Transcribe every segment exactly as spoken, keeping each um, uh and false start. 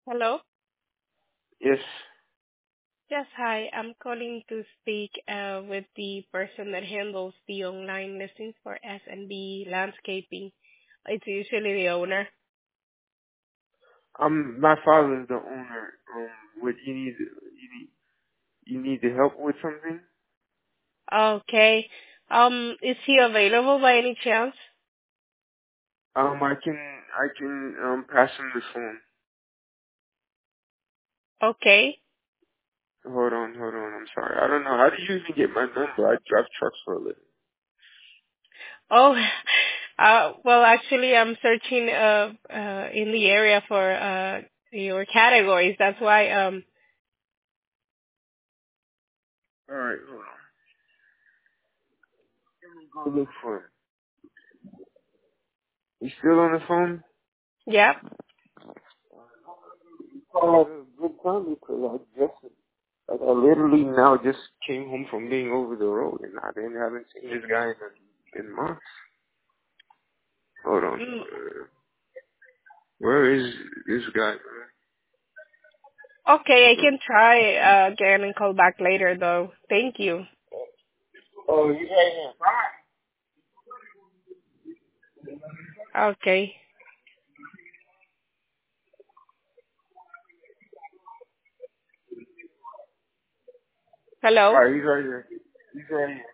Hello. Yes. Yes, hi. I'm calling to speak uh, with the person that handles the online listings for S and B Landscaping. It's usually the owner. Um, my father is the owner. Um, what you need, you need, you need the help with something? Okay. Um, is he available by any chance? Um, I can, I can, um, pass him the phone. Okay. Hold on, hold on. I'm sorry. I don't know. How do you even get my number? I drive trucks for a living. Oh, uh, well, actually, I'm searching uh, uh, in the area for uh, your categories. That's why. Um, All right, hold on. Let me go look for him. You still on the phone? yeah. Oh, good time because I just, like, I literally now just came home from being over the road, and I didn't haven't seen this guy in in months. Hold on. Mm, Uh, where is this guy? okay, I can try uh, again and call back later, though. Thank you. Oh, you right here. Okay. All Hello. right, he's right here. He's right here.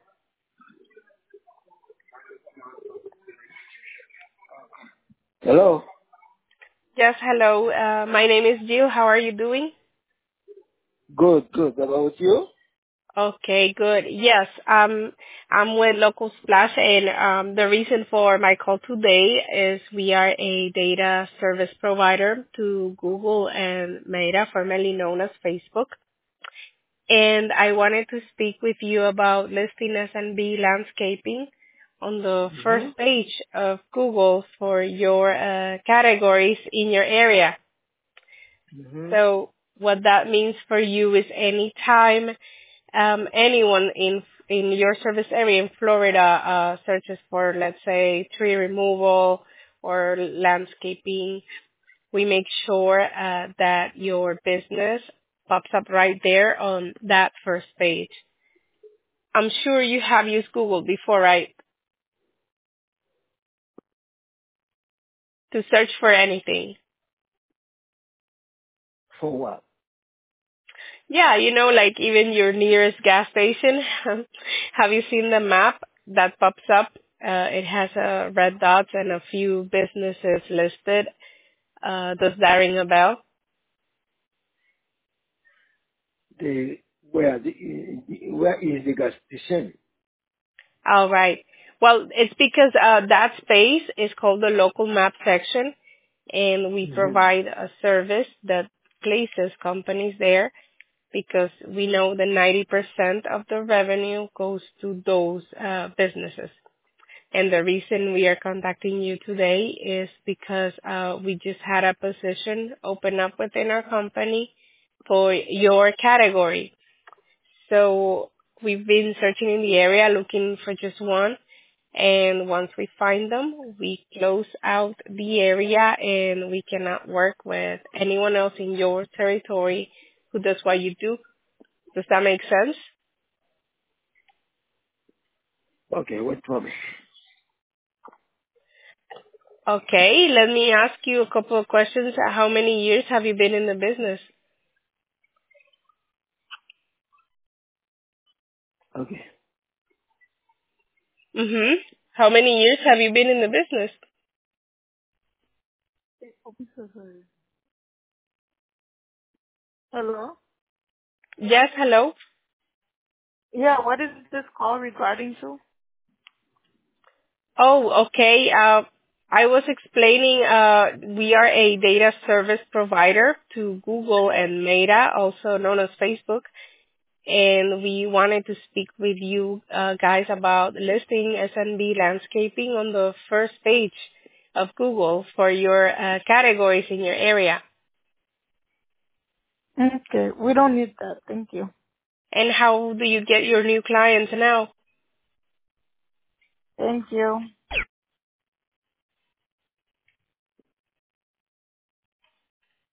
Hello. Yes, hello. Uh, my name is Jill. How are you doing? Good, good. How about you? Okay, good. Yes, um, I'm with Local Splash, and um, the reason for my call today is we are a data service provider to Google and Meta, formerly known as Facebook. And I wanted to speak with you about listing S and B landscaping on the first Mhm. page of Google for your uh, categories in your area. Mhm. So what that means for you is anytime um, anyone in in your service area in Florida uh, searches for, let's say, tree removal or landscaping, we make sure uh, that your business pops up right there on that first page. I'm sure you have used Google before, right? To search for anything. For what? Yeah, you know, like even your nearest gas station. Have you seen the map that pops up? Uh, it has uh, red dots and a few businesses listed. Uh, does that ring a bell? The where the, the where is the gas station? All right. Well, it's because uh, that space is called the local map section, and we Mhm. provide a service that places companies there because we know that ninety percent of the revenue goes to those uh, businesses. And the reason we are contacting you today is because uh, we just had a position open up within our company for your category. So we've been searching in the area looking for just one. And once we find them, we close out the area and we cannot work with anyone else in your territory who does what you do. Does that make sense? Okay, what problem? Okay, let me ask you a couple of questions. How many years have you been in the business? Okay. Mm-hmm. How many years have you been in the business? Hello? Yes, hello. Yeah, what is this call regarding to? Oh, okay. Uh, I was explaining, uh, we are a data service provider to Google and Meta, also known as Facebook, and we wanted to speak with you uh, guys about listing S and B landscaping on the first page of Google for your uh, categories in your area. Okay, we don't need that. Thank you. And how do you get your new clients now? Thank you.